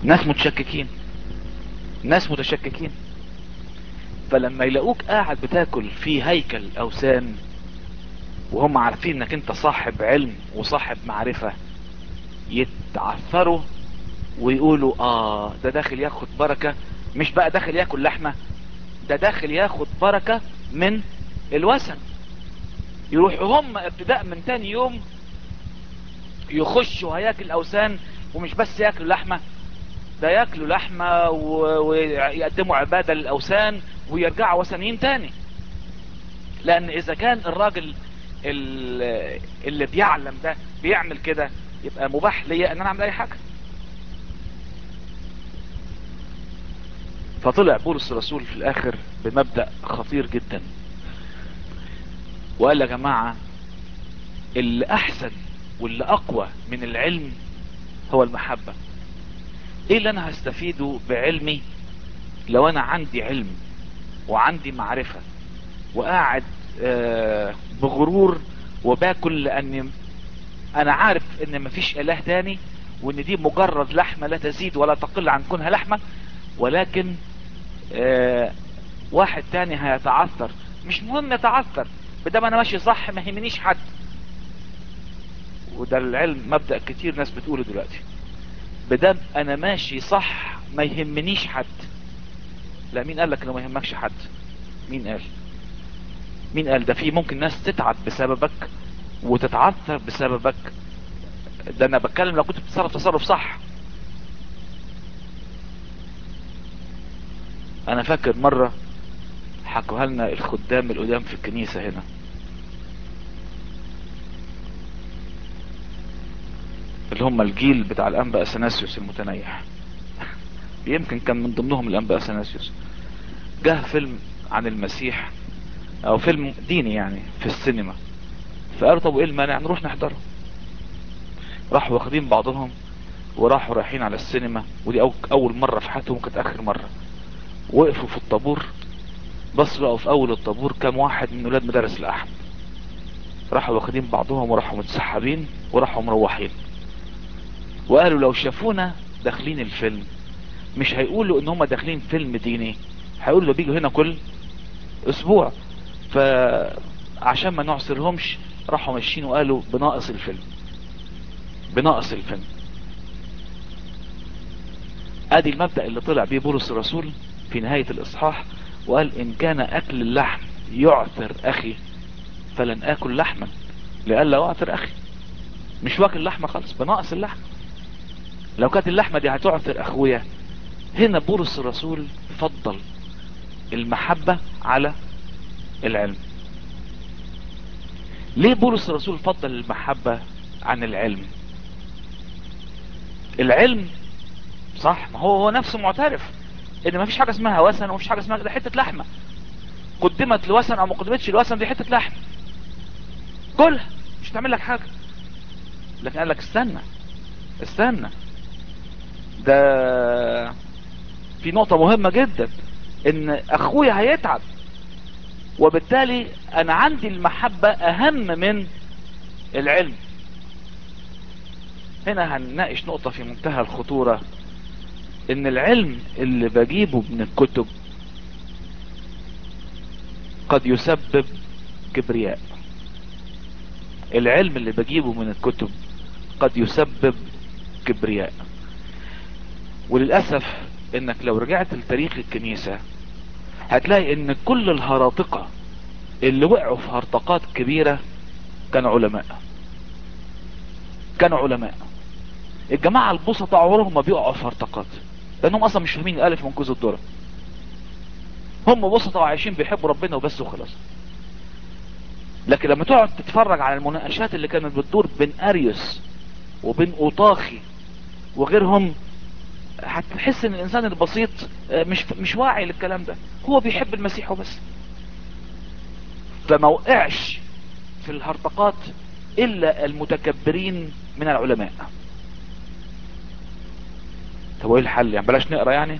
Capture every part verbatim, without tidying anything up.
ناس متشككين، ناس متشككين. فلما يلاقوك قاعد بتاكل في هيكل اوثان وهم عارفين انك انت صاحب علم وصاحب معرفة، يتعثروا ويقولوا اه ده داخل ياخد بركة، مش بقى داخل ياكل لحمة، ده داخل ياخد بركة من الوثن. يروحوا هم ابتداء من تاني يوم يخشوا هياكل اوثان، ومش بس ياكلوا لحمة، ده ياكلوا لحمة و- ويقدموا عبادة للاوثان ويرجعوا وثنيين تاني. لان اذا كان الراجل ال- اللي بيعلم ده بيعمل كده، يبقى مباح ليا ان انا اعمل اي حاجة. فطلع بولس الرسول في الاخر بمبدأ خطير جدا، وقال يا جماعة اللي احسن واللي اقوى من العلم هو المحبة. ايه اللي انا هستفيده بعلمي لو انا عندي علم وعندي معرفة وقاعد آه، بغرور وباكل لاني انا عارف ان مفيش اله تاني، وان دي مجرد لحمة لا تزيد ولا تقل عن كونها لحمة، ولكن آه واحد تاني هيتعثر. مش مهم يتعثر، بدل ما انا ماشي صح ما يهمنيش حد. وده العلم مبدأ كتير ناس بتقوله دلوقتي، بدل انا ماشي صح ما يهمنيش حد. لا، مين قال لك انه ما يهمكش حد؟ مين قال؟ مين قال؟ ده في ممكن ناس تتعب بسببك وتتعثر بسببك. ده انا بتكلم لو كنت بتتصرف تصرف صح. انا فاكر مرة حكوها لنا الخدام القدام في الكنيسة هنا، اللي هم الجيل بتاع الانبا اثناسيوس المتنيح، يمكن كان من ضمنهم الانبا اثناسيوس. جه فيلم عن المسيح او فيلم ديني يعني في السينما، فقالوا طب ايه المانع نروح نحضره. راحوا واخدين بعضهم وراحوا رايحين على السينما، ودي أو- اول مرة في حياتهم، كانت اخر مرة. وقفوا في الطابور، بص لقوا في اول الطابور كام واحد من ولاد مدارس الاحد. راحوا واخدين بعضهم وراحوا متسحبين وراحوا مروحين. وقالوا لو شافونا داخلين الفيلم مش هيقولوا ان هم داخلين فيلم ديني، هيقولوا بيجوا هنا كل اسبوع. فعشان ما نعصرهمش راحوا ماشيين وقالوا بناقص الفيلم، بناقص الفيلم. ادي المبدأ اللي طلع بيه بولس الرسول في نهاية الاصحاح، وقال ان كان اكل اللحم يعثر اخي فلن اكل لحما لئلا اعثر اخي. مش واكل لحمة خالص، بناقص اللحم. لو كانت اللحمة دي هتعثر اخويا، هنا بولس الرسول فضل المحبة على العلم. ليه بولس الرسول فضل المحبة عن العلم؟ العلم صح، ما هو هو نفسه معترف ان ما فيش حاجة اسمها وثن، ومفيش حاجة اسمها ده حتة لحمة قدمت لوثن او ما قدمتش لوثن، دي حتة لحم كلها مش تعمل لك حاجة. لكن قال لك استنى استنى، ده في نقطة مهمة جدا، ان اخويا هيتعب، وبالتالي انا عندي المحبة اهم من العلم. هنا هنناقش نقطة في منتهى الخطورة، ان العلم اللي بجيبه من الكتب قد يسبب كبرياء. العلم اللي بجيبه من الكتب قد يسبب كبرياء. وللأسف انك لو رجعت لتاريخ الكنيسة هتلاقي ان كل الهراطقة اللي وقعوا في هرطقات كبيرة كانوا علماء، كانوا علماء. الجماعة البسطة عمرهم ما بيقعوا في هرطقات، لانهم اصلا مش فاهمين الالف من كوز الذرة. هم بسطة وعايشين بيحبوا ربنا وبس وخلاص. لكن لما تقعد تتفرج على المناقشات اللي كانت بتدور بين اريوس وبين اوطاخي وغيرهم، هتحس ان الانسان البسيط مش مش واعي للكلام ده، هو بيحب المسيح وبس. فما وقعش في الهرطقات الا المتكبرين من العلماء. طب وايه الحل يعني؟ بلاش نقرا يعني؟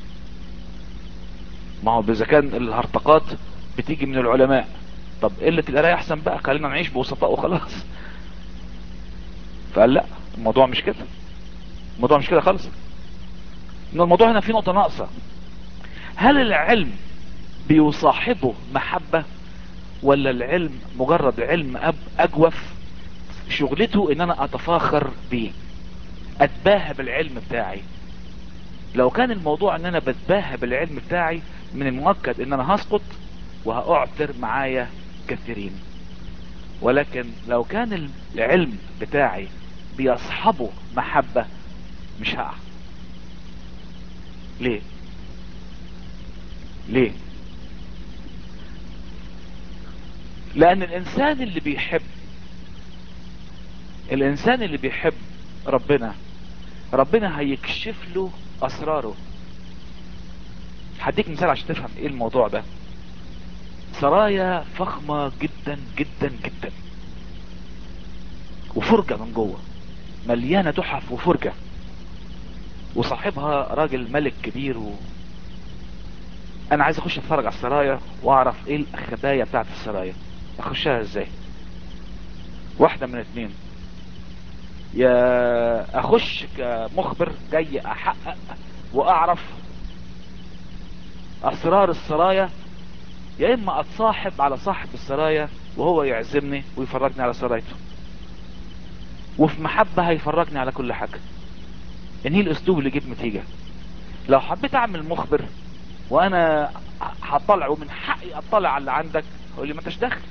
ما هو اذا كان الهرطقات بتيجي من العلماء، طب قلة القرايه احسن بقى، خلينا نعيش بوسطاء وخلاص. فقال لا، الموضوع مش كده، الموضوع مش كده خالص. ان الموضوع هنا فيه نقطة ناقصة. هل العلم بيصاحبه محبة، ولا العلم مجرد علم أب أجوف شغلته ان انا اتفاخر بيه، اتباهى بالعلم بتاعي؟ لو كان الموضوع ان انا بتباهى بالعلم بتاعي، من المؤكد ان انا هسقط وهأعثر معايا كثيرين. ولكن لو كان العلم بتاعي بيصحبه محبة، مش هقع. ليه؟ ليه؟ لان الانسان اللي بيحب الانسان اللي بيحب ربنا، ربنا هيكشف له اسراره. هديك مثال عشان تفهم ايه الموضوع ده. سرايا فخمة جدا جدا جدا، وفرجة من جوه، مليانة تحف وفرجة، وصاحبها راجل ملك كبير و... انا عايز اخش اتفرج على السرايا واعرف ايه الخبايا بتاعت السرايا. اخشها ازاي؟ واحدة من اتنين: يا اخش كمخبر جاي احقق واعرف اسرار السرايا، يا اما اتصاحب على صاحب السرايا وهو يعزمني ويفرجني على سرايته، وفي محبة هيفرجني على كل حاجة. انهي الاسلوب اللي يجيب نتيجة؟ لو حبيت اعمل مخبر وانا هطلع ومن حقي اطلع على اللي عندك، اقول لي ما انتش داخل.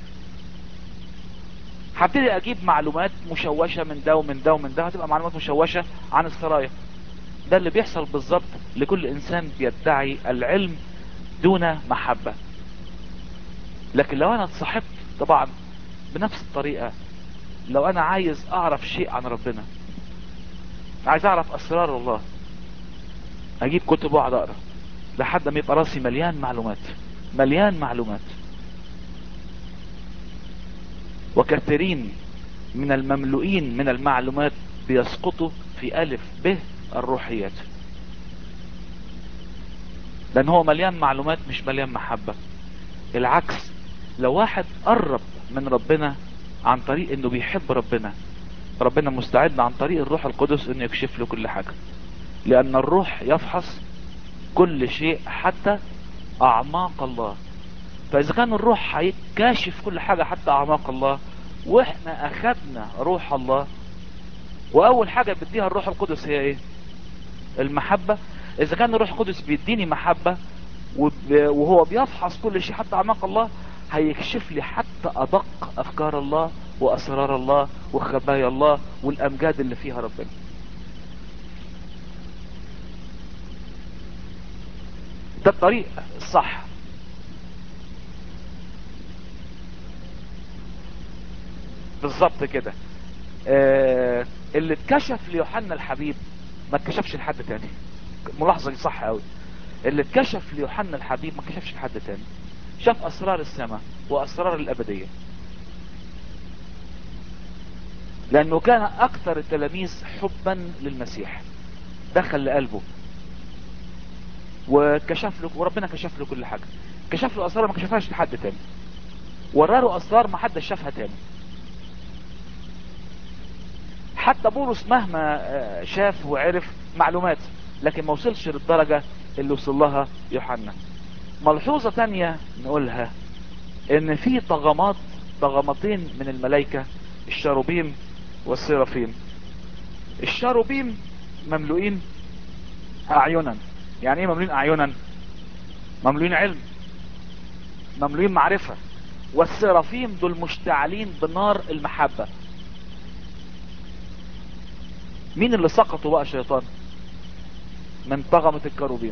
هبتدي اجيب معلومات مشوشة من ده ومن ده ومن ده، هتبقى معلومات مشوشة عن السرايا. ده اللي بيحصل بالظبط لكل انسان بيدعي العلم دون محبة. لكن لو انا اتصاحبت طبعا بنفس الطريقة، لو انا عايز اعرف شيء عن ربنا، عايز اعرف اسرار الله، اجيب كتب واقعد اقرا لحد ما يبقى راسي مليان معلومات، مليان معلومات. وكثيرين من المملوئين من المعلومات بيسقطوا في الف ب الروحيات، لان هو مليان معلومات مش مليان محبة. العكس، لو واحد قرب من ربنا عن طريق انه بيحب ربنا، ربنا مستعد عن طريق الروح القدس انه يكشف له كل حاجة، لان الروح يفحص كل شيء حتى اعماق الله. فاذا كان الروح هيكاشف كل حاجة حتى اعماق الله، واحنا اخدنا روح الله، واول حاجة بيديها الروح القدس هي ايه؟ المحبة. اذا كان الروح القدس بيديني محبة وهو بيفحص كل شيء حتى اعماق الله، هيكشف لي حتى ادق افكار الله واسرار الله وخبايا الله والامجاد اللي فيها ربنا. ده الطريق الصح. بالظبط كده. آه اللي اتكشف ليوحنا الحبيب ما اتكشفش لحد تاني. ملاحظة دي صح قوي. اللي اتكشف ليوحنا الحبيب ما اتكشفش لحد تاني. شاف اسرار السماء واسرار الابدية، لانه كان اكثر التلاميذ حبا للمسيح، دخل لقلبه وكشف له، وربنا كشف له كل حاجة. كشف له اسرار ما كشفهاش لحد تاني، وراله اسرار ما حدش شافها تاني. حتى بولس مهما شاف وعرف معلومات، لكن ما وصلش للدرجة اللي وصل لها يوحنا. ملحوظة تانية نقولها، ان في طغمات طغمتين من الملائكة، الشاروبيم والسيرافيم. الشاروبيم مملوئين اعينا. يعني ايه مملوئين اعينا؟ مملوئين علم، مملوئين معرفة. والسيرافيم دول مشتعلين بنار المحبة. مين اللي سقطوا بقى؟ شيطان من طغمة الكروبيم.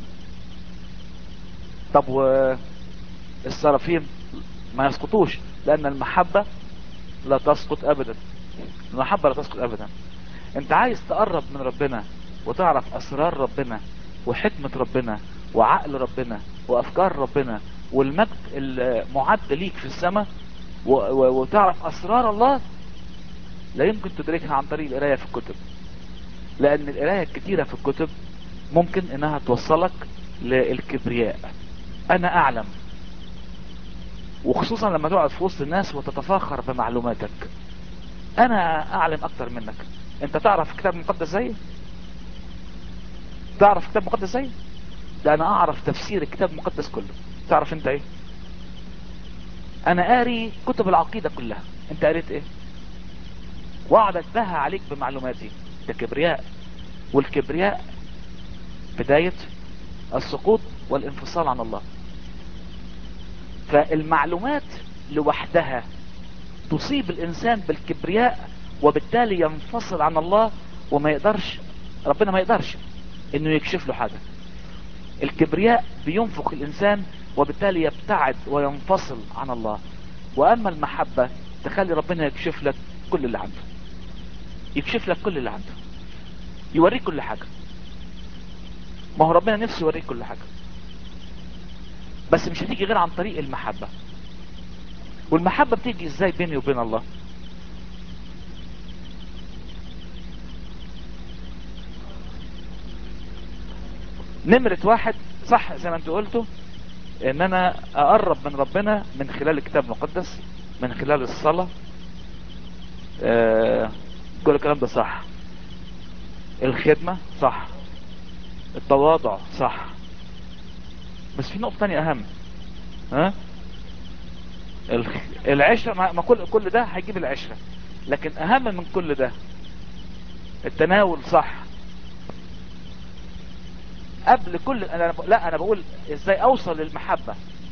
طب والسرافيم ما يسقطوش، لان المحبة لا تسقط ابدا. المحبة لا تسقط ابدا. انت عايز تقرب من ربنا وتعرف اسرار ربنا وحكمة ربنا وعقل ربنا وافكار ربنا والمجد المعد ليك في السماء، وتعرف اسرار الله، لا يمكن تدركها عن طريق القراية في الكتب. لان القراية الكتيرة في الكتب ممكن انها توصلك للكبرياء. انا اعلم، وخصوصا لما تقعد في وسط الناس وتتفاخر بمعلوماتك. انا اعلم اكتر منك. انت تعرف الكتاب المقدس زي تعرف كتاب مقدس زي ده؟ انا اعرف تفسير الكتاب المقدس كله. تعرف انت ايه؟ انا قاري كتب العقيدة كلها. انت قريت ايه؟ واقعد اتباهى عليك بمعلوماتي. ده كبرياء، والكبرياء بداية السقوط والانفصال عن الله. فالمعلومات لوحدها تصيب الانسان بالكبرياء، وبالتالي ينفصل عن الله، وما يقدرش، ربنا ما يقدرش انه يكشف له حاجة. الكبرياء بينفخ الانسان، وبالتالي يبتعد وينفصل عن الله. واما المحبة تخلي ربنا يكشف لك كل اللي عنده، يكشف لك كل اللي عنده، يوريك كل حاجة. ما هو ربنا نفسه يوريك كل حاجة، بس مش هتيجي غير عن طريق المحبة. والمحبة بتيجي ازاي بيني وبين الله؟ نمرة واحد، صح زي ما انت قلته، ان انا اقرب من ربنا من خلال الكتاب المقدس، من خلال الصلاة. آه كل الكلام ده صح. الخدمة صح. التواضع صح. بس في نقطة تانية اهم. ها؟ الخ- العشرة، ما ما كل كل ده هيجيب العشرة، لكن اهم من كل ده التناول. صح. قبل كل انا لا انا بقول ازاي اوصل للمحبة.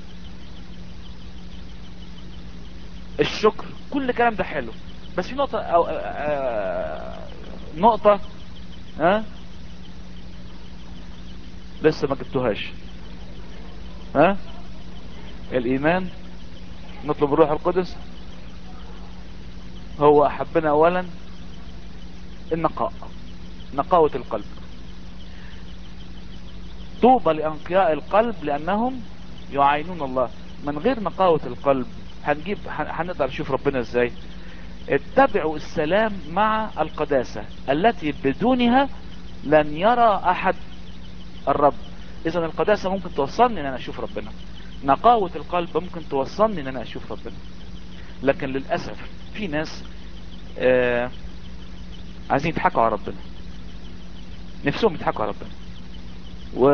الشكر، كل الكلام ده حلو، بس في نقطة أو آه نقطة ها لسه ما جبتوهاش. ها؟ الايمان، نطلب الروح القدس، هو احبنا اولا. النقاء، نقاوة القلب. طوبى لانقياء القلب لانهم يعينون الله. من غير نقاوة القلب هنجيب هن- هنقدر نشوف ربنا ازاي؟ اتبعوا السلام مع القداسة التي بدونها لن يرى احد الرب. اذا القداسة ممكن توصلني ان انا اشوف ربنا، نقاوة القلب ممكن توصلني ان انا اشوف ربنا. لكن للأسف في ناس آه عايزين يضحكوا على ربنا، نفسهم يضحكوا على ربنا. و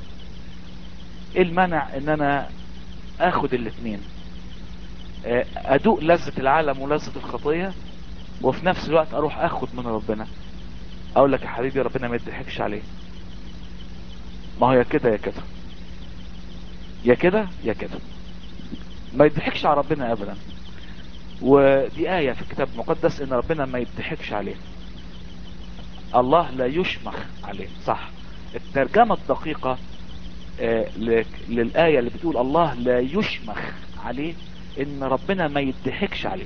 ايه المانع ان انا اخد الاتنين؟ آه ادوق لذة العالم ولذة الخطية، وفي نفس الوقت اروح اخد من ربنا. اقول لك يا حبيبي ربنا ما يضحكش عليه. ما هو يا كده يا كده، يا كده يا كده، ما يضحكش على ربنا ابدا. ودي آية في الكتاب المقدس ان ربنا ما يضحكش عليه. الله لا يشمخ عليه. صح. الترجمة الدقيقة آه للآية اللي بتقول الله لا يشمخ عليه، ان ربنا ما يضحكش عليه.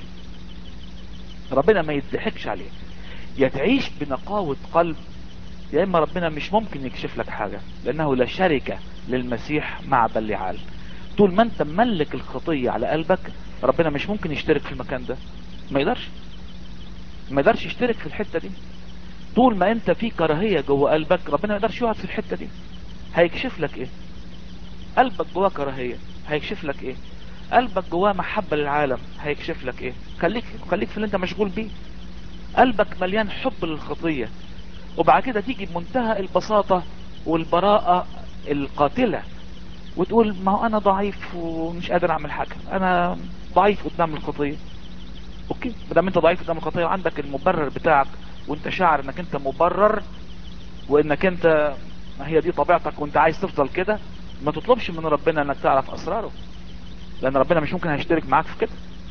ربنا ما يضحكش عليه. يا تعيش بنقاوة قلب، يا اما ربنا مش ممكن يكشف لك حاجة، لانه لا شركة للمسيح مع بليعال. طول ما انت مملك الخطية على قلبك، ربنا مش ممكن يشترك في المكان ده. ما يقدرش ما يقدرش يشترك في الحتة دي. طول ما انت في كراهية جوه قلبك، ربنا ما يقدرش يقعد في الحتة دي. هيكشف لك ايه؟ قلبك جواه كراهية، هيكشف لك ايه؟ قلبك جواه محبة للعالم، هيكشف لك ايه؟ خليك خليك في اللي انت مشغول بيه. قلبك مليان حب للخطية، وبعد كده تيجي بمنتهى البساطة والبراءة القاتلة وتقول ما هو انا ضعيف ومش قادر اعمل حاجة، انا ضعيف قدام الخطية. اوكي، مادام انت ضعيف قدام الخطية وعندك المبرر بتاعك، وانت شاعر انك انت مبرر، وانك انت هي دي طبيعتك وانت عايز تفضل كده، ما تطلبش من ربنا انك تعرف اسراره، لان ربنا مش ممكن هيشترك معاك في كده.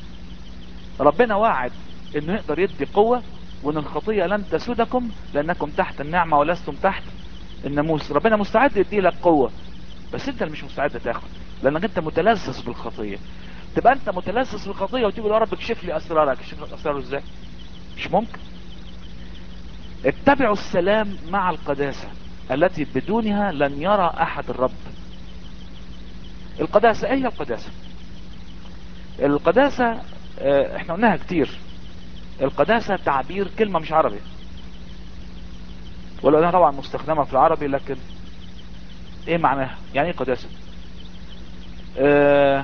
ربنا واعد انه يقدر يدي قوة، وان الخطية لن تسودكم لانكم تحت النعمة ولستم تحت الناموس. ربنا مستعد يدي لك قوة، بس انت اللي مش مستعد تاخد، لانك انت متلذذ بالخطية. تبقى انت متلذذ بالخطية وتقول يا رب اكشف لي اسرارك. اكشف لك اسراره ازاي؟ مش ممكن. اتبعوا السلام مع القداسة التي بدونها لن يرى احد الرب. القداسة ايه هي القداسة؟ القداسة اه احنا قلناها كتير. القداسة تعبير كلمة مش عربي، ولو انها طبعا مستخدمة في العربي، لكن ايه معناها؟ يعني ايه قداسة؟ اه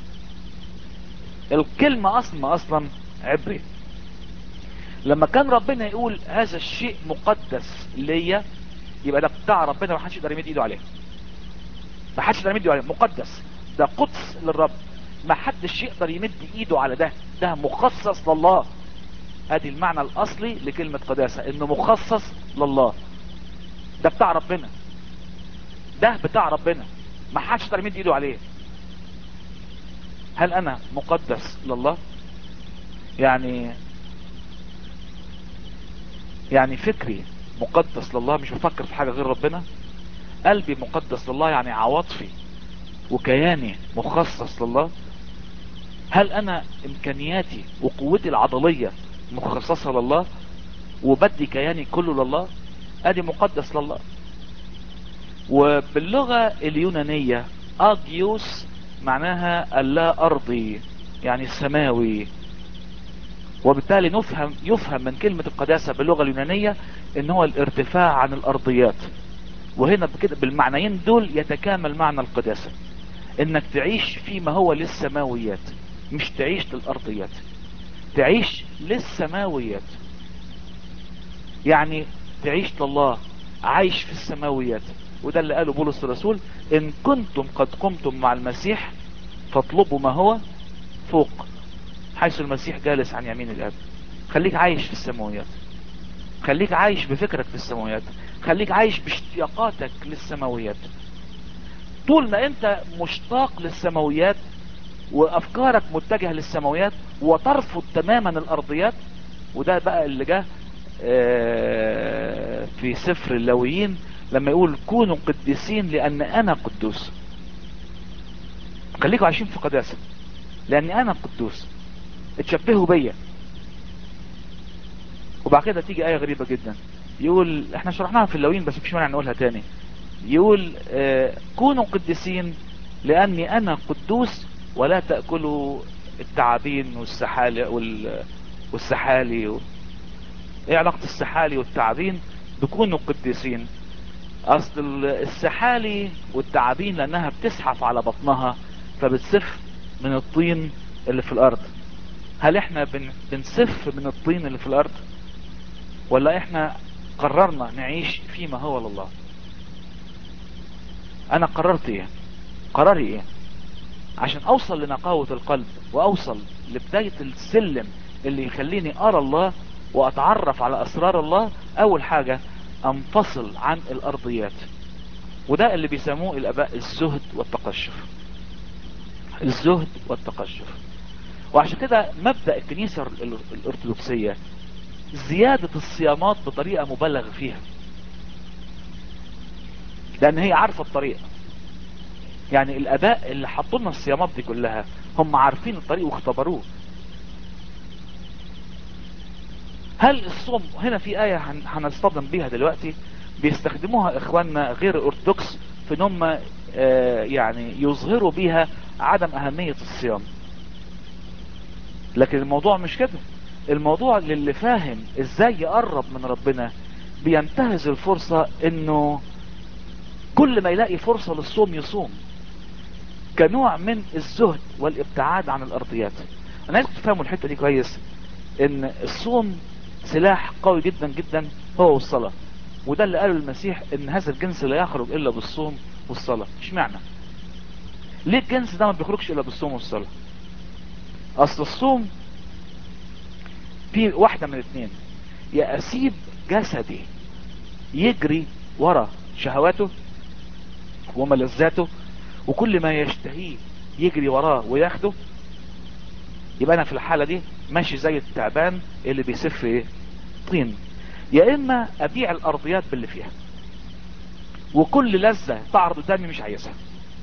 الكلمة اصلا اصلا عبري. لما كان ربنا يقول هذا الشيء مقدس ليا، يبقى ده بتاع ربنا، ما حدش يقدر يمد ايده عليه، ما حدش يقدر يمد ايده عليه، مقدس، ده قدس للرب، ما حدش يقدر يمد ايده على ده، ده مخصص لله. ادي المعنى الاصلي لكلمة قداسة، انه مخصص لله، ده بتاع ربنا، ده بتاع ربنا، ما حدش يقدر يمد ايده عليه. هل انا مقدس لله؟ يعني يعني فكري مقدس لله، مش بفكر في حاجة غير ربنا. قلبي مقدس لله، يعني عواطفي وكياني مخصص لله. هل انا امكانياتي وقوتي العضلية مخصصة لله، وبدي كياني كله لله؟ ادي مقدس لله. وباللغة اليونانية اجيوس معناها اللا ارضي، يعني السماوي. وبالتالي نفهم يفهم من كلمة القداسة باللغة اليونانية ان هو الارتفاع عن الارضيات. وهنا بكده بالمعنيين دول يتكامل معنى القداسة، انك تعيش فيما هو للسماويات، مش تعيش للارضيات، تعيش للسماويات. يعني تعيش لله، عايش في السماويات. وده اللي قاله بولس الرسول: ان كنتم قد قمتم مع المسيح فاطلبوا ما هو فوق، حيث المسيح جالس عن يمين الاب. خليك عايش في السماويات، خليك عايش بفكرك في السماويات، خليك عايش باشتياقاتك للسماويات. طول ما انت مشتاق للسماويات وافكارك متجهة للسماويات وترفض تماما الارضيات. وده بقى اللي جه في سفر اللاويين لما يقول كونوا قديسين لان انا قدوس. خليكوا عايشين في قداسة لاني انا قدوس، اتشبهوا بيا. وبعد كده تيجي آية غريبة جدا، يقول احنا شرحناها في اللاويين بس مش مانع نقولها تاني. يقول اه كونوا قديسين لاني انا قدوس ولا تأكلوا التعابين والسحالي وال... والسحالي و... ايه علاقة السحالي والتعابين بكونوا قديسين؟ اصل السحالي والتعابين لانها بتزحف على بطنها فبتسف من الطين اللي في الارض. هل احنا بن... بنسف من الطين اللي في الارض، ولا احنا قررنا نعيش فيما هو لله؟ انا قررت ايه؟ قراري ايه عشان اوصل لنقاوة القلب واوصل لبداية السلم اللي يخليني ارى الله واتعرف على اسرار الله؟ اول حاجة انفصل عن الارضيات، وده اللي بيسموه الاباء الزهد والتقشف. الزهد والتقشف. وعشان كده مبدأ الكنيسة الارثوذكسية زيادة الصيامات بطريقة مبالغ فيها، لان هي عارفة الطريق. يعني الاباء اللي حطوا لنا الصيامات دي كلها هم عارفين الطريق واختبروه. هل الصوم هنا في آية هنصطدم بيها دلوقتي بيستخدموها اخواننا غير الارثوذكس في ان هم آه يعني يظهروا بيها عدم اهمية الصيام، لكن الموضوع مش كده. الموضوع للي فاهم ازاي يقرب من ربنا بينتهز الفرصة انه كل ما يلاقي فرصة للصوم يصوم، كنوع من الزهد والابتعاد عن الارضيات. انا عايزكم تفهموا الحتة دي كويس، ان الصوم سلاح قوي جدا جدا هو والصلاة. وده اللي قاله المسيح ان هذا الجنس لا يخرج الا بالصوم والصلاة. اشمعنى؟ ليه الجنس ده ما بيخرجش الا بالصوم والصلاة؟ اصل الصوم في واحدة من اتنين: يا اسيب جسدي يجري ورا شهواته وملذاته وكل ما يشتهيه يجري وراه وياخده، يبقى انا في الحالة دي ماشي زي التعبان اللي بيسف ايه؟ طين. يا اما ابيع الارضيات باللي فيها وكل لذة تعرض قدامي مش عايزها.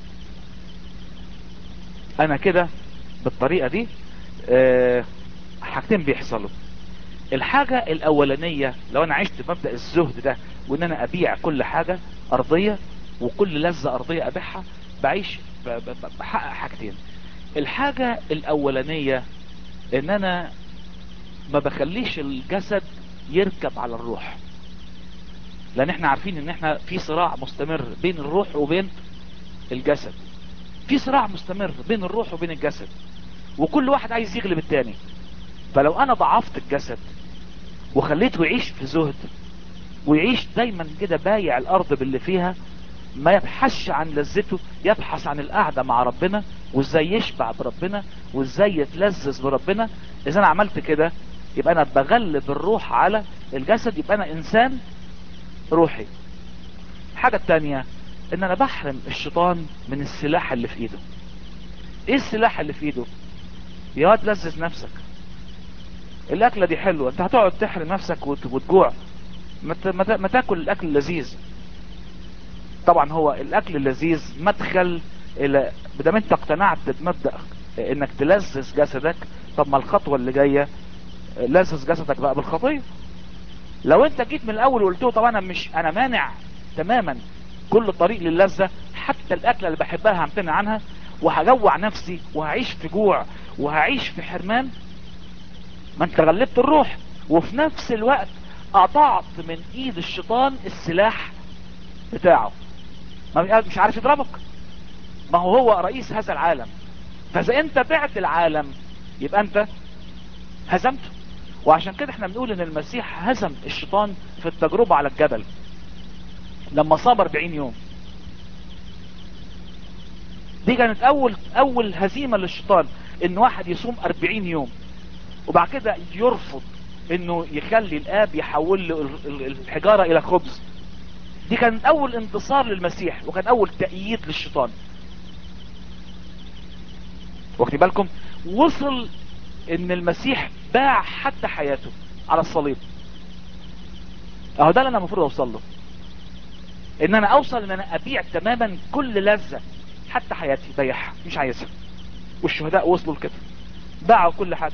انا كده بالطريقة دي أه حاجتين بيحصلوا. الحاجة الاولانية لو انا عشت بمبدأ الزهد ده وان انا ابيع كل حاجة ارضية وكل لذة ارضية ابيعها، بعيش بحقق حاجتين. الحاجة الاولانية ان انا ما بخليش الجسد يركب على الروح، لان احنا عارفين ان احنا في صراع مستمر بين الروح وبين الجسد. في صراع مستمر بين الروح وبين الجسد، وكل واحد عايز يغلب التاني. فلو انا ضعفت الجسد وخليته يعيش في زهد ويعيش دايما كده بايع الارض باللي فيها، ما يبحثش عن لذته، يبحث عن القعدة مع ربنا وازاي يشبع بربنا وازاي يتلذذ بربنا. اذا انا عملت كده يبقى انا بغلب الروح على الجسد، يبقى انا انسان روحي. الحاجة التانية ان انا بحرم الشيطان من السلاح اللي في ايده. ايه السلاح اللي في ايده؟ يا واد لذذ نفسك، الاكلة دي حلوة، انت هتقعد تحرم نفسك وت- وتجوع؟ ما ت- ما ت- ما تاكل الاكل اللذيذ. طبعا هو الاكل اللذيذ مدخل الى، بدام انت اقتنعت بمبدأ انك تلذذ جسدك، طب ما الخطوة اللي جاية لذذ جسدك بقى بالخطية. لو انت جيت من الاول وقلت له طب انا مش، انا مانع تماما كل طريق للذة، حتى الاكلة اللي بحبها همتنع عنها، وهجوع نفسي وهعيش في جوع وهعيش في حرمان، ما انت غلبت الروح وفي نفس الوقت قطعت من ايد الشيطان السلاح بتاعه. ما مش عارف يضربك، ما هو هو رئيس هذا العالم. فاذا انت بعت العالم يبقى انت هزمته. وعشان كده احنا بنقول ان المسيح هزم الشيطان في التجربة على الجبل لما صام أربعين يوم. دي كانت اول اول هزيمة للشيطان، ان واحد يصوم أربعين يوم وبعد كده يرفض انه يخلي الاب يحول له ال- ال- الحجارة الى خبز. دي كانت اول انتصار للمسيح وكان اول تأييد للشيطان. واخدين بالكم؟ وصل ان المسيح باع حتى حياته على الصليب. اهو ده اللي انا المفروض اوصل له، ان انا اوصل ان انا ابيع تماما كل لذة، حتى حياتي بيعها مش عايزها. والشهداء وصلوا لكده، باعوا كل حاجة.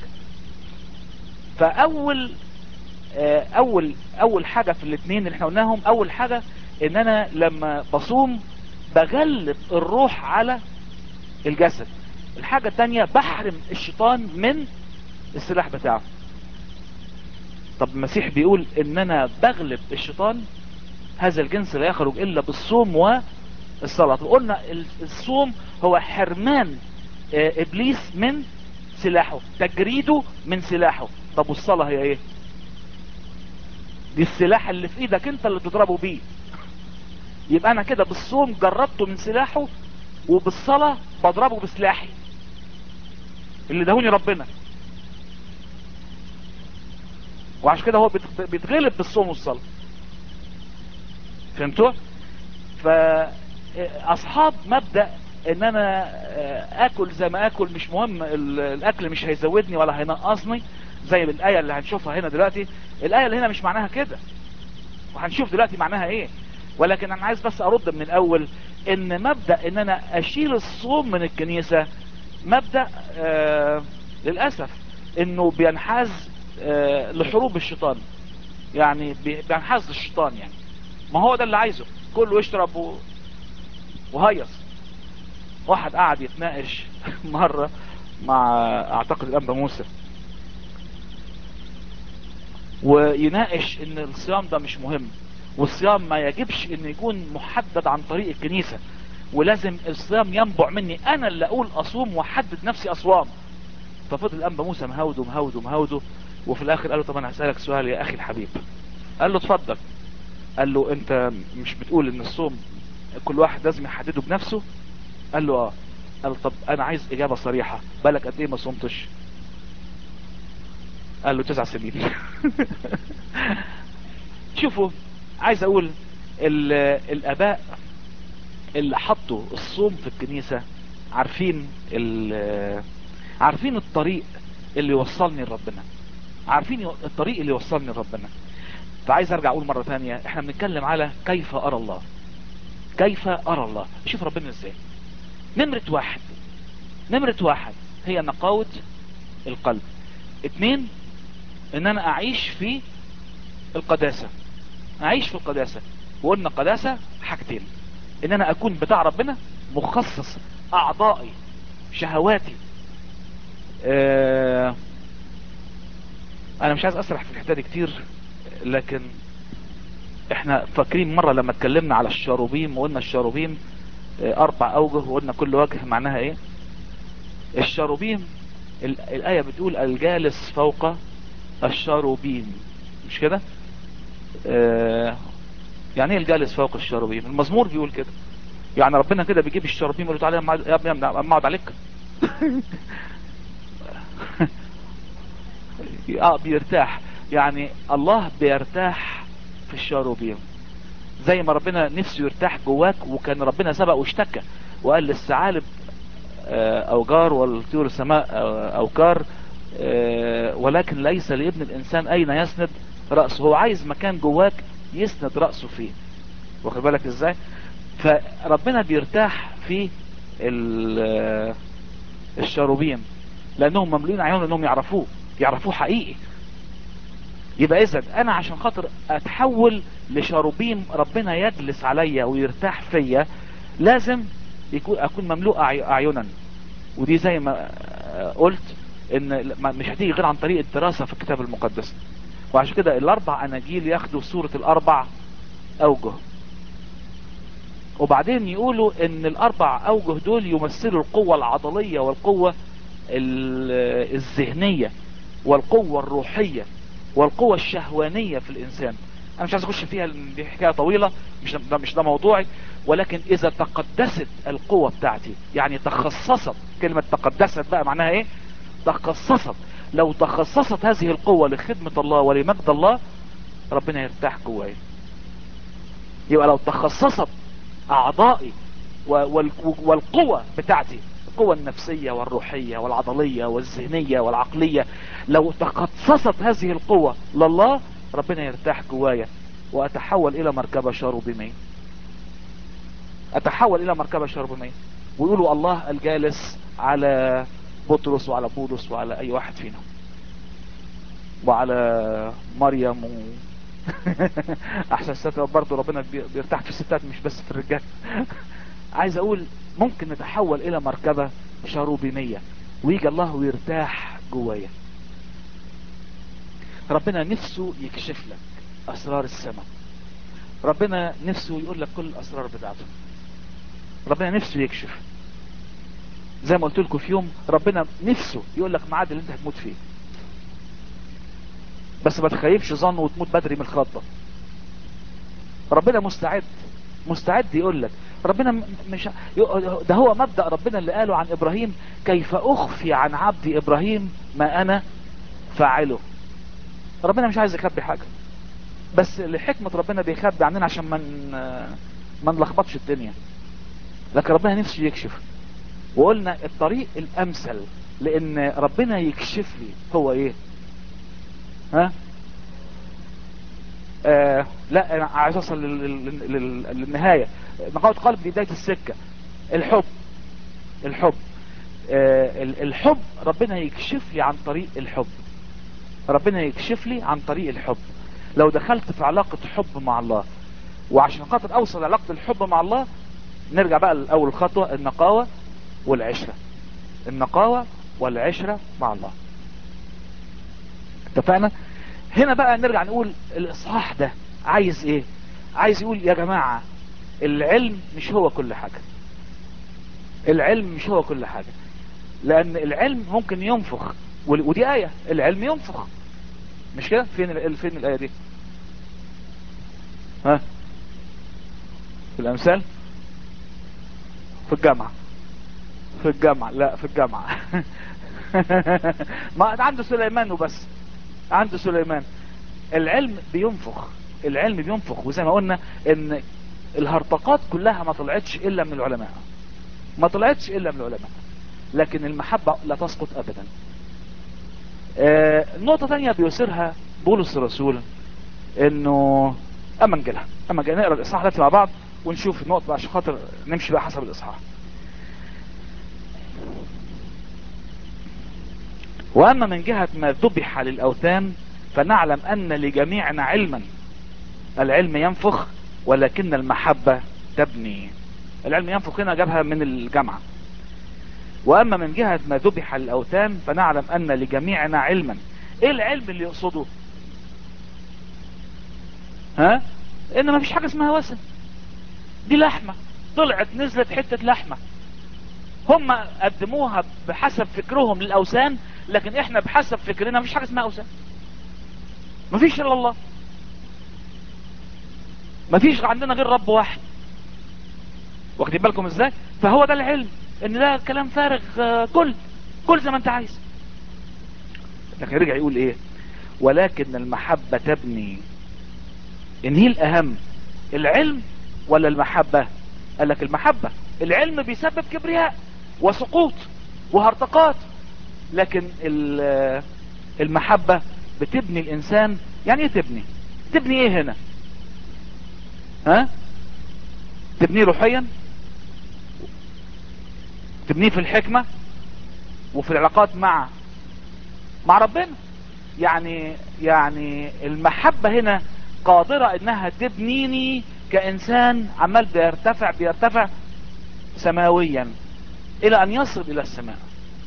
فاول آه، اول اول حاجة في الاثنين اللي احنا قلناهم، اول حاجة ان انا لما بصوم بغلب الروح على الجسد. الحاجة التانية بحرم الشيطان من السلاح بتاعه. طب المسيح بيقول ان انا بغلب الشيطان، هذا الجنس لا يخرج الا بالصوم والصلاة. قلنا الصوم هو حرمان آه، ابليس من سلاحه، تجريده من سلاحه. طب والصلاة هي ايه؟ دي السلاح اللي في ايدك انت اللي تضربه بيه. يبقى انا كده بالصوم جربته من سلاحه، وبالصلاة بضربه بسلاحي اللي دهوني ربنا. وعشان كده هو بيت- بيتغلب بالصوم والصلاة. فهمتوا؟ فاصحاب مبدأ ان انا آه، اكل زي ما اكل، مش مهم ال- الاكل مش هيزودني ولا هينقصني، زي الاية اللي هنشوفها هنا دلوقتي. الاية اللي هنا مش معناها كده، وهنشوف دلوقتي معناها ايه. ولكن انا عايز بس ارد من الاول ان مبدأ ان انا اشيل الصوم من الكنيسة مبدأ آه للأسف انه بينحاز آه لحروب الشيطان. يعني بي- بينحاز للشيطان يعني. ما هو ده اللي عايزه، كله يشرب و- وهيص. واحد قاعد يتناقش مرة مع اعتقد الانبا موسى، ويناقش ان الصيام ده مش مهم، والصيام ما يجبش ان يكون محدد عن طريق الكنيسة، ولازم الصيام ينبع مني انا اللي اقول اصوم واحدد نفسي اصوام. ففضل الانبا موسى مهوده مهوده مهوده، وفي الاخر قال له طب انا هسألك سؤال يا اخي الحبيب. قال له اتفضل. قال له انت مش بتقول ان الصوم كل واحد لازم يحدده بنفسه؟ قال له اه. قال له طب انا عايز اجابة صريحة، بالك قد ايه ما صمتش؟ قال له تسع سنين. شوفوا، عايز اقول ال- الاباء اللي حطوا الصوم في الكنيسة عارفين ال- عارفين الطريق اللي يوصلني لربنا، عارفين الطريق اللي يوصلني لربنا. فعايز ارجع اقول مرة تانية، احنا بنتكلم على كيف ارى الله. كيف ارى الله، شوف ربنا ازاي. نمرة واحد، نمرة واحد هي نقاوة القلب. اتنين، ان انا اعيش في القداسة، اعيش في القداسة. وقلنا قداسة حاجتين، ان انا اكون بتاع ربنا، مخصص اعضائي شهواتي. اه انا مش عايز اسرح في الحته دي كتير، لكن احنا فاكرين مرة لما اتكلمنا على الشاروبيم وقلنا الشاروبيم اه اربع اوجه، وقلنا كل وجه معناها ايه. الشاروبيم ال- الاية بتقول الجالس فوق الشاروبيم، مش كده؟ آه يعني ايه الجالس فوق الشرابيم؟ المزمور بيقول كده. يعني ربنا كده بيجيب الشرابيم يقول له تعالى يا ابني اما اقعد عليك. اه بيرتاح. يعني الله بيرتاح في الشرابيم زي ما ربنا نفسه يرتاح جواك. وكان ربنا سبق واشتكى وقال للثعالب اوجار والطيور السماء اوكار، ولكن ليس لابن الانسان اين يسند رأسه. هو عايز مكان جواك يسند رأسه فيه. واخد بالك ازاي؟ فربنا بيرتاح في الشروبيم لانهم مملوئين عيون انهم يعرفوه يعرفوه حقيقي. يبقى اذا انا عشان خاطر اتحول لشروبيم ربنا يجلس عليا ويرتاح فيا لازم يكون اكون مملوء اعينا. ودي زي ما قلت ان مش هتيجي غير عن طريق الدراسة في الكتاب المقدس. وعشان كده الاربع اناجيل ياخدوا صورة الاربع اوجه، وبعدين يقولوا ان الاربع اوجه دول يمثلوا القوة العضلية والقوة الذهنية والقوة الروحية والقوة الشهوانية في الانسان. انا مش عايز اخش فيها لان دي حكاية طويلة، مش ده مش ده موضوعي. ولكن اذا تقدست القوة بتاعتي، يعني تخصصت، كلمة تقدست بقى معناها ايه؟ تخصصت. لو تخصصت هذه القوة لخدمة الله ولمجد الله ربنا يرتاح جوايا. يبقى لو تخصصت اعضائي والقوة بتاعتي، القوة النفسية والروحية والعضلية والذهنية والعقلية، لو تخصصت هذه القوة لله ربنا يرتاح جوايا واتحول الى مركبة شاروبيمية. اتحول الى مركبة شاروبيمية ويقولوا الله الجالس على بطرس وعلى بولس وعلى اي واحد فينا وعلى مريم و... احسن ستات برضه ربنا بيرتاح في الستات مش بس في الرجال. عايز اقول ممكن نتحول الى مركبة شاروبيمية ويجي الله ويرتاح جوايا. ربنا نفسه يكشف لك اسرار السماء. ربنا نفسه يقول لك كل الاسرار بتاعته. ربنا نفسه يكشف. زي ما قلت لكم في يوم ربنا نفسه يقول لك ميعاد اللي انت هتموت فيه، بس ما تخيبش ظن وتموت بدري من الخطة. ربنا مستعد مستعد يقول لك. ربنا مش ده هو مبدأ ربنا اللي قاله عن ابراهيم: كيف اخفي عن عبدي ابراهيم ما انا فاعله. ربنا مش عايز يخبي حاجة، بس لحكمة ربنا بيخبي عننا عشان ما من ما نلخبطش الدنيا. لكن ربنا نفسه يكشف. وقلنا الطريق الامثل لان ربنا يكشف لي هو ايه؟ ها آه لا انا عايز اوصل لل... لل... للنهاية. نقاوة قلب دي بداية السكة. الحب الحب آه الحب ربنا يكشف لي عن طريق الحب. ربنا يكشف لي عن طريق الحب. لو دخلت في علاقة حب مع الله، وعشان خاطر اوصل علاقة الحب مع الله نرجع بقى لأول خطوة: النقاوة والعشرة. النقاوة والعشرة مع الله. اتفقنا؟ هنا بقى نرجع نقول الاصحاح ده عايز ايه؟ عايز يقول يا جماعة العلم مش هو كل حاجة. العلم مش هو كل حاجة، لان العلم ممكن ينفخ. ودي آية: العلم ينفخ. مش كده؟ فين فين الآية دي؟ ها في الامثال؟ في الجامعة؟ في الجامعة؟ لا في الجامعة. ما عنده سليمان وبس. عنده سليمان. العلم بينفخ. العلم بينفخ. وزي ما قلنا ان الهرطقات كلها ما طلعتش الا من العلماء. ما طلعتش الا من العلماء. لكن المحبة لا تسقط ابدا. آه نقطة تانية بيثيرها بولس الرسول انه اما نجيلها اما نجيلها نقرأ الاصحاح دلوقتي مع بعض ونشوف النقطة عشان خاطر نمشي بقى حسب الاصحاح. واما من جهة ما ذبح للاوثان فنعلم ان لجميعنا علما. العلم ينفخ ولكن المحبة تبني. العلم ينفخ هنا جابها من الجامعة. واما من جهة ما ذبح للاوثان فنعلم ان لجميعنا علما. ايه العلم اللي يقصده؟ ها ان ما فيش حاجة اسمها وثن. دي لحمة طلعت نزلت حتة لحمة. هم قدموها بحسب فكرهم للاوثان، لكن احنا بحسب فكرنا مفيش حاجة اسمها اوثان. مفيش الا الله. مفيش عندنا غير رب واحد. واخدين بالكم ازاي؟ فهو ده العلم، ان ده كلام فارغ. كل كل زي ما انت عايز. لكن رجع يقول ايه؟ ولكن المحبة تبني. ان هي الاهم، العلم ولا المحبة؟ قال لك المحبة. العلم بيسبب كبرياء وسقوط وهرطقات، لكن المحبة بتبني الانسان. يعني ايه تبني؟ تبني ايه هنا؟ ها؟ تبنيه روحيا، تبنيه في الحكمة وفي العلاقات مع مع ربنا. يعني يعني المحبة هنا قادرة انها تبنيني كانسان عمال بيرتفع بيرتفع سماويا الى ان يصل الى السماء.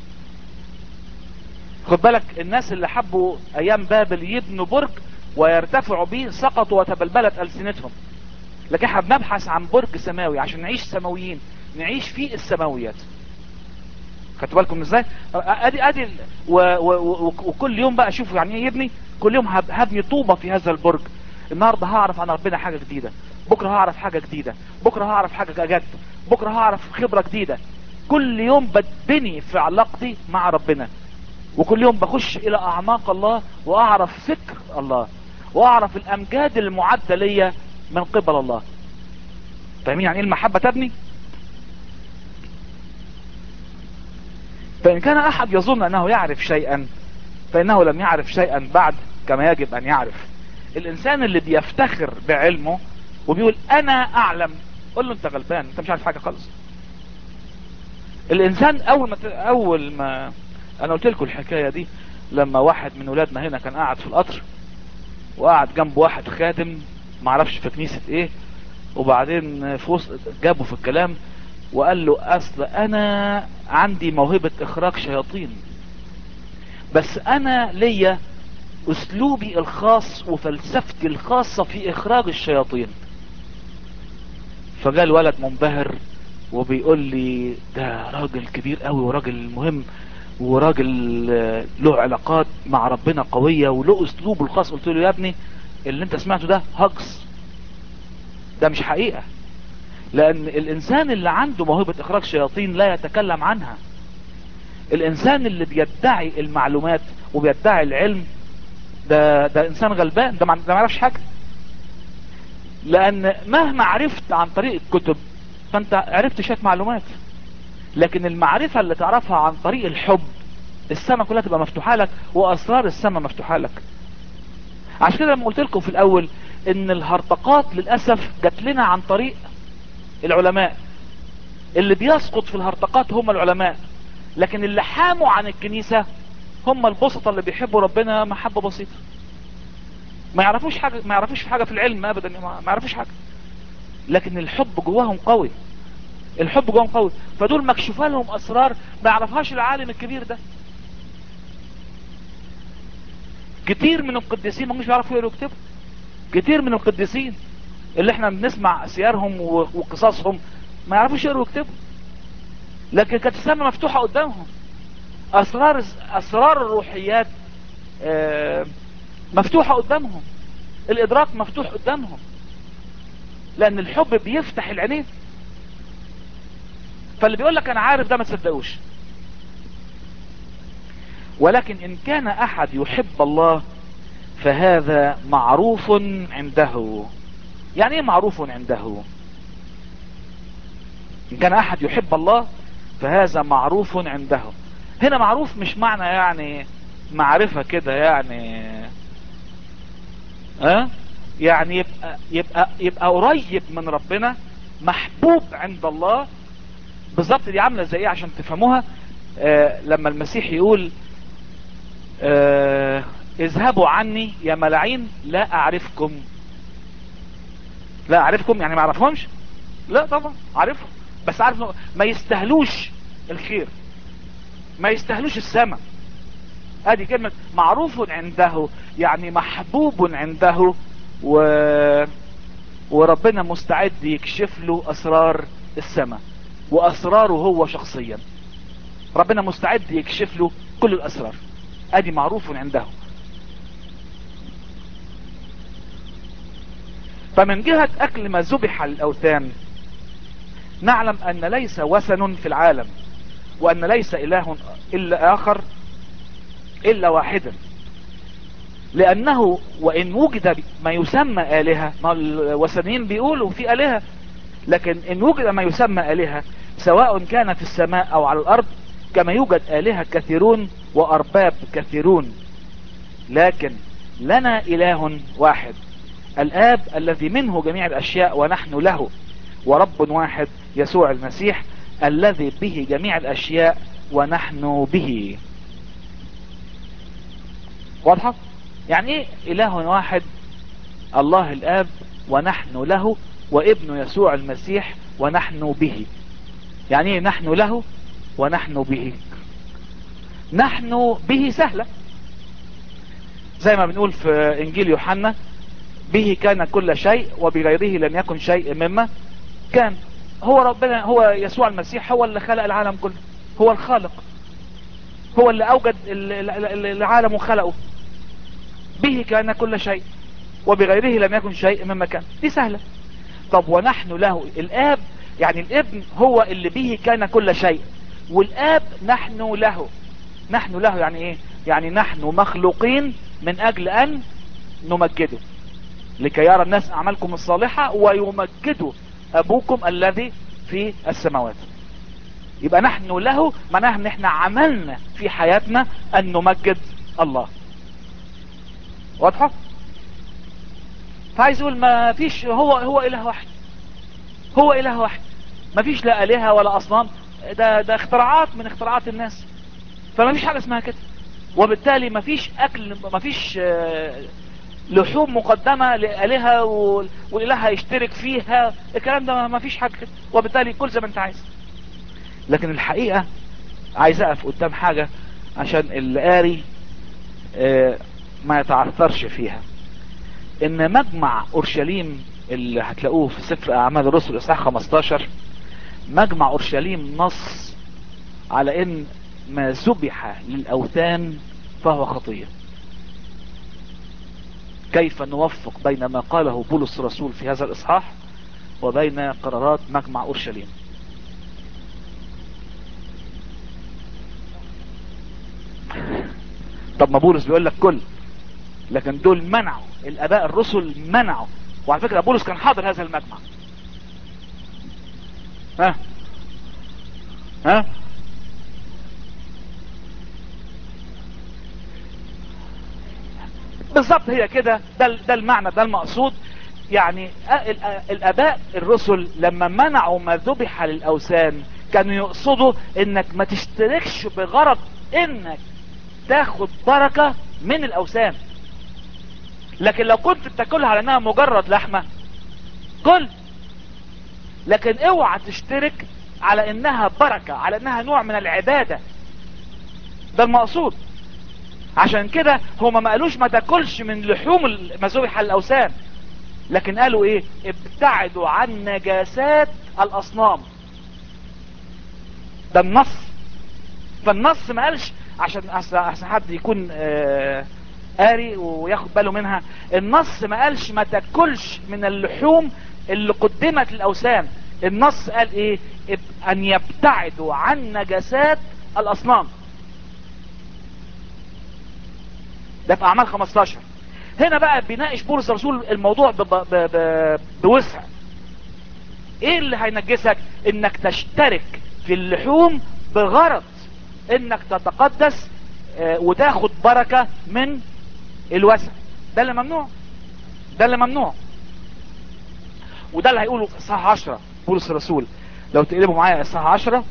خد بالك، الناس اللي حبوا ايام بابل يبنوا برج ويرتفعوا به سقطوا وتبلبلت السنتهم. لكن احنا بنبحث عن برج سماوي عشان نعيش سماويين، نعيش في السماويات. خدتوا بالكم ازاي؟ ادي ادي و و و وكل يوم بقى شوفوا يعني ايه يبني. كل يوم هبني طوبة في هذا البرج. النهارده هعرف عن ربنا حاجة جديدة، بكرة هعرف حاجة جديدة، بكرة هعرف حاجة جد، بكرة هعرف خبرة جديدة. كل يوم بتبني في علاقتي مع ربنا، وكل يوم بخش الى اعماق الله واعرف فكر الله واعرف الامجاد المعدة ليا من قبل الله. فاهمين يعني ايه المحبة تبني؟ فإن كان أحد يظن أنه يعرف شيئا فإنه لم يعرف شيئا بعد كما يجب أن يعرف. الإنسان اللي بيفتخر بعلمه وبيقول أنا أعلم، قل له أنت غلبان، أنت مش عارف حاجة خالص. الإنسان أول ما ت... أول ما أنا قلت لكم الحكاية دي، لما واحد من ولادنا هنا كان قاعد في القطر وقعد جنب واحد خادم معرفش في كنيسة إيه، وبعدين في وسط جابه في الكلام وقال له اصل انا عندي موهبة اخراج شياطين، بس انا ليا اسلوبي الخاص وفلسفتي الخاصة في اخراج الشياطين. فجاء الولد منبهر وبيقول لي ده راجل كبير قوي وراجل مهم وراجل له علاقات مع ربنا قوية وله اسلوبه الخاص. قلت له يا ابني اللي انت سمعته ده هجص، ده مش حقيقة. لان الانسان اللي عنده موهبة اخراج شياطين لا يتكلم عنها. الانسان اللي بيدعي المعلومات وبيدعي العلم ده ده انسان غلبان، ده ما يعرفش حاجة. لان مهما عرفت عن طريق الكتب فانت عرفت شوية معلومات، لكن المعرفة اللي تعرفها عن طريق الحب السماء كلها تبقى مفتوحة لك واسرار السماء مفتوحة لك. عشان كده لما قلت لكم في الاول ان الهرطقات للاسف جات لنا عن طريق العلماء. اللي بيسقط في الهرطقات هم العلماء، لكن اللي حاموا عن الكنيسة هم البسطة اللي بيحبوا ربنا محبة بسيطة، ما يعرفوش حاجة، ما يعرفوش حاجة في العلم ابدا، ما يعرفوش حاجة، لكن الحب جواهم قوي. الحب جواهم قوي، فدول مكشوفة لهم اسرار ما يعرفهاش العالم الكبير ده. كتير من القديسين ما كانوش بيعرفوا يقروا ويكتبوا. كتير من القديسين اللي احنا بنسمع سيارهم وقصصهم ما يعرفوش يقروا ويكتبوا، لكن كانت السماء مفتوحة قدامهم. اسرار اسرار الروحيات اه مفتوحة قدامهم، الادراك مفتوح قدامهم، لان الحب بيفتح العينين. فاللي بيقول لك انا عارف ده ما تصدقوش. ولكن ان كان احد يحب الله فهذا معروف عنده. يعني ايه معروف عنده؟ ان كان احد يحب الله فهذا معروف عنده. هنا معروف مش معنى يعني معرفة كده يعني ها أه؟ يعني يبقى يبقى يبقى قريب من ربنا، محبوب عند الله. بالظبط دي عامله زي ايه عشان تفهموها؟ آه لما المسيح يقول آه اذهبوا عني يا ملاعين لا اعرفكم. لا اعرفكم يعني ما اعرفهمش؟ لا طبعا عارفهم، بس عارف ما يستاهلوش الخير، ما يستاهلوش السماء. ادي كلمة معروف عنده، يعني محبوب عنده و... وربنا مستعد يكشف له اسرار السماء واسراره هو شخصيا. ربنا مستعد يكشف له كل الاسرار. ادي معروف عنده. فمن جهة اكل ما ذبح للاوثان نعلم ان ليس وثن في العالم، وان ليس اله الا اخر الا واحدا، لانه وان وجد ما يسمى الهة، ما الوثنيين بيقولوا في الهة، لكن ان وجد ما يسمى الهة سواء كان في السماء او على الارض، كما يوجد الهة كثيرون وارباب كثيرون، لكن لنا اله واحد الاب الذي منه جميع الاشياء ونحن له، ورب واحد يسوع المسيح الذي به جميع الاشياء ونحن به. واضحة؟ يعني ايه اله واحد؟ الله الاب ونحن له، وابن يسوع المسيح ونحن به. يعني ايه نحن له ونحن به؟ نحن به سهلة، زي ما بنقول في انجيل يوحنا به كان كل شيء وبغيره لم يكن شيء مما كان. هو ربنا، هو يسوع المسيح هو اللي خلق العالم كله، هو الخالق، هو اللي اوجد العالم وخلقه. به كان كل شيء وبغيره لم يكن شيء مما كان، دي سهلة. طب ونحن له، الاب يعني الابن هو اللي به كان كل شيء، والاب نحن له. نحن له يعني ايه؟ يعني نحن مخلوقين من اجل ان نمجده، لكي يرى الناس اعمالكم الصالحة ويمجدوا ابوكم الذي في السماوات. يبقى نحن له معناها ان احنا عملنا في حياتنا ان نمجد الله. واضحة؟ فعايز يقول ما فيش، هو هو اله واحد، هو اله واحد، ما فيش لا الهة ولا اصنام، ده ده اختراعات من اختراعات الناس، فما فيش حاجة اسمها كده. وبالتالي ما فيش اكل، ما فيش لحوم مقدمة لآلهة والإله يشترك فيها، الكلام ده ما فيش حاجة كده. وبالتالي كل زي ما انت عايز. لكن الحقيقة عايز اقف قدام حاجة عشان اللي قاري ما يتعثرش فيها، ان مجمع اورشليم اللي هتلاقوه في سفر اعمال الرسل اصحاح خمستاشر، مجمع اورشليم نص على ان ما ذبح للاوثان فهو خطية. كيف نوفق بين ما قاله بولس الرسول في هذا الاصحاح وبين قرارات مجمع اورشليم؟ طب ما بولس بيقول لك كل، لكن دول منعوا، الاباء الرسل منعوا. وعلى فكرة بولس كان حاضر هذا المجمع. ها ها بالظبط، هي كده، ده ده المعنى، ده المقصود. يعني الاباء الرسل لما منعوا ما ذبح للاوثان كانوا يقصدوا انك ما تشتركش بغرض انك تاخد بركة من الاوثان. لكن لو كنت بتاكلها على انها مجرد لحمة كل، لكن اوعى تشترك على انها بركة، على انها نوع من العبادة. ده المقصود. عشان كده هما ما قالوش ما تاكلش من لحوم ما ذبح للاوثان، لكن قالوا ايه؟ ابتعدوا عن نجاسات الاصنام. ده النص. فالنص ما قالش عشان احسن حد يكون آه قاري وياخد باله منها، النص ما قالش ما تاكلش من اللحوم اللي قدمت للاوثان. النص قال ايه؟ ان يبتعدوا عن نجاسات الاصنام. ده في اعمال خمستاشر. هنا بقى بيناقش بولس الرسول الموضوع بوسع. ايه اللي هينجسك؟ انك تشترك في اللحوم بغرض انك تتقدس اه وتاخد بركة من الوثن. ده اللي ممنوع، ده اللي ممنوع. وده اللي هيقوله في اصحاح عشرة بولس الرسول. لو تقلبوا معايا اصحاح عشرة،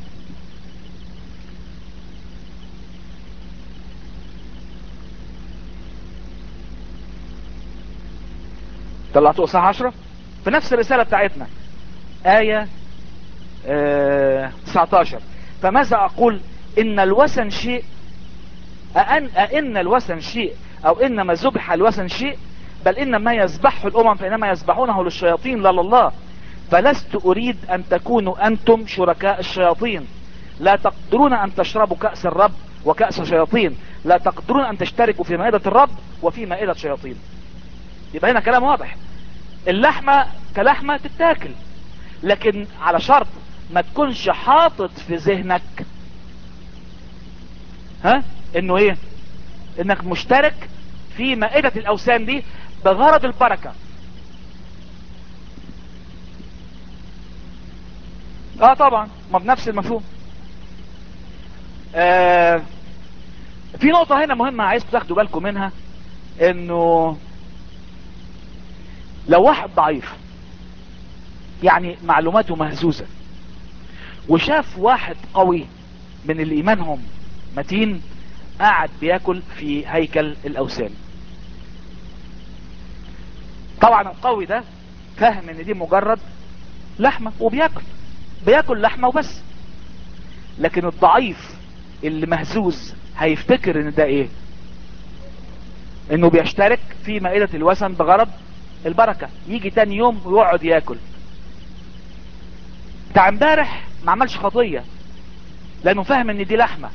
طلعتوا اصحاح عشرة في نفس الرسالة بتاعتنا، آية اه تسعتاشر. فماذا اقول؟ ان الوثن شيء، أأن, أئن الوثن شيء او انما ذبح الوثن شيء، بل ان ما يذبحه الامم فانما يذبحونه للشياطين لا لله. فلست اريد ان تكونوا انتم شركاء الشياطين. لا تقدرون ان تشربوا كأس الرب وكأس الشياطين، لا تقدرون ان تشتركوا في مائدة الرب وفي مائدة شياطين. يبقى هنا كلام واضح اللحمة كلحمة تتاكل، لكن على شرط ما تكونش حاطط في ذهنك ها انه ايه، انك مشترك في مائدة الاوثان دي بغرض البركة. اه طبعا، ما بنفس المفهوم. آه في نقطة هنا مهمة عايزكم تاخدوا بالكم منها، انه لو واحد ضعيف يعني معلوماته مهزوزة وشاف واحد قوي من اللي ايمانهم متين قاعد بياكل في هيكل الاوثان، طبعا القوي ده فاهم ان دي مجرد لحمة وبياكل بياكل لحمة وبس، لكن الضعيف اللي مهزوز هيفتكر ان ده ايه، انه بيشترك في مائدة الوثن بغرض البركة، يجي تاني يوم ويقعد ياكل. بتاع امبارح ما عملش خطية لانه فاهم ان دي لحمة،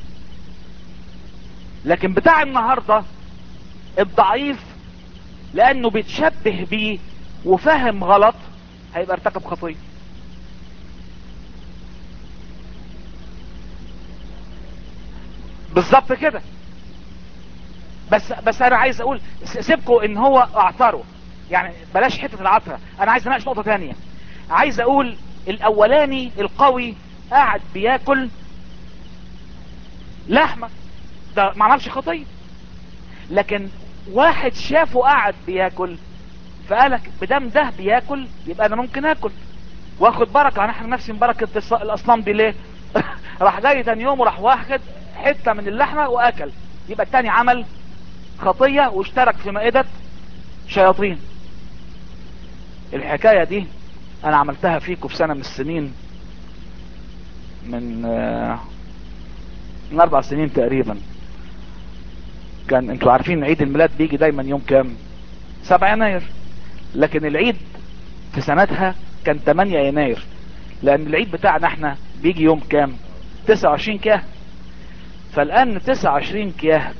لكن بتاع النهاردة الضعيف لانه بيتشبه بيه وفاهم غلط هيبقى ارتكب خطية. بالظبط كده. بس بس انا عايز اقول سيبكوا ان هو اعثره، يعني بلاش حتة العثرة، انا عايز اناقش نقطة تانية. عايز اقول الاولاني القوي قاعد بياكل لحمة، ده ما عملش خطية، لكن واحد شافه قاعد بياكل فقالك بدم ده بياكل يبقى انا ممكن اكل واخد بركة. انا احنا نفسي من بركة الاصنام دي ليه؟ راح جاي تاني يوم وراح واخد حتة من اللحمة واكل، يبقى التاني عمل خطية واشترك في مائدة شياطين. الحكاية دي انا عملتها فيكم في سنة من السنين، من آه من اربع سنين تقريبا. كان انتوا عارفين عيد الميلاد بيجي دايما يوم كام؟ سبعة يناير، لكن العيد في سنتها كان تمانية يناير، لان العيد بتاعنا احنا بيجي يوم كام؟ تسعة وعشرين كيهك. فالان تسعة وعشرين كيهك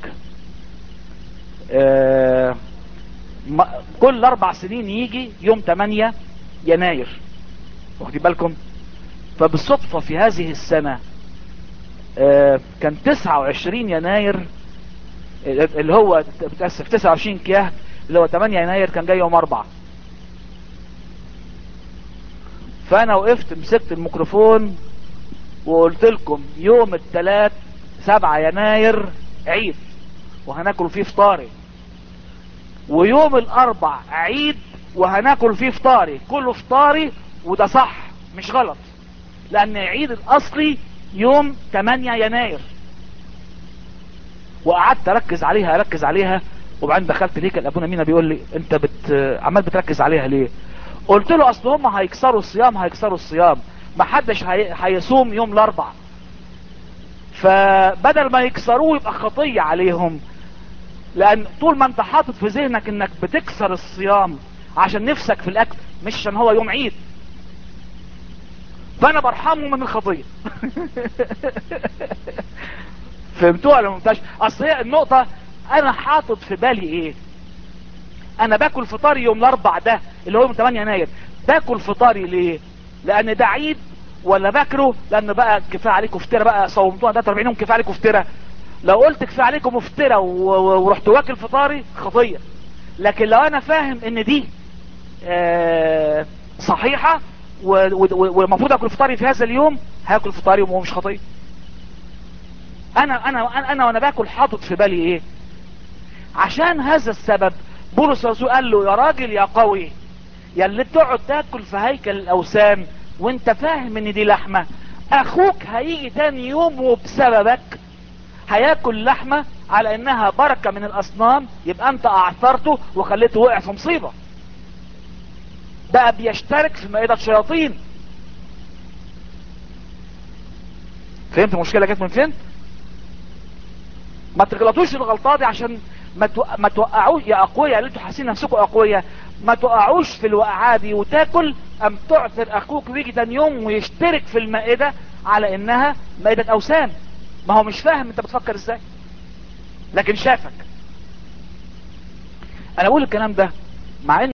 آه كل اربع سنين يجي يوم تمانية يناير، واخدين بالكم؟ فبالصدفة في هذه السنة آه كان تسعة وعشرين يناير اللي هو بتأسف تسعة وعشرين كيهك اللي هو تمانية يناير كان جاي يوم اربعة. فانا وقفت مسكت الميكروفون وقلت لكم يوم الثلاث سبعة يناير عيد وهناكل فيه فطاري، ويوم الاربع عيد وهناكل فيه فطاري، كله فطاري، وده صح مش غلط، لان عيد الاصلي يوم تمانية يناير. وقعدت اركز عليها اركز عليها وبعدين دخلت ليك الابونا مينا بيقول لي انت بت عمال بتركز عليها ليه؟ قلت له اصل هم هيكسروا الصيام هيكسروا الصيام ما حدش هي... هيصوم يوم الاربع، فبدل ما يكسروه يبقى خطية عليهم، لان طول ما انت حاطط في ذهنك انك بتكسر الصيام عشان نفسك في الاكل مش عشان هو يوم عيد، فانا برحمه من الخطية. فهمتوها ولا ممتاش؟ اصل هي النقطة انا حاطط في بالي ايه، انا باكل فطاري يوم الاربع ده اللي هو يوم تمانية يناير، باكل فطاري ليه؟ لان ده عيد، ولا باكله لان بقى كفايه عليكم فتره بقى صومتوها ده اربعين يوم كفايه عليكم فتره؟ لو قلت كفايه عليكم فتره ورحت واكل فطاري خطيه، لكن لو انا فاهم ان دي آه صحيحه والمفروض اكل فطاري في هذا اليوم هاكل فطاري وهو مش خطيه. انا انا انا, أنا وانا باكل حاطط في بالي ايه؟ عشان هذا السبب بولس الرسول قال له يا راجل يا قوي يا اللي بتقعد تاكل في هيكل الاوثان وانت فاهم ان دي لحمة، اخوك هيجي تاني يوم وبسببك هياكل لحمة على انها بركة من الاصنام، يبقى انت اعثرته وخليته وقع في مصيبة، بقى بيشترك في مائدة شياطين. فهمت المشكلة جت من فين؟ ما تغلطوش الغلطة دي عشان ما تو... ما توقعوش يا اقوياء اللي انتوا حاسين نفسكم اقوياء، ما توقعوش في الوقعة دي وتاكل ام تعثر اخوك ويجي تاني يوم ويشترك في المائدة على انها مائدة اوثان. ما هو مش فاهم انت بتفكر ازاي، لكن شافك. انا بقول الكلام ده مع ان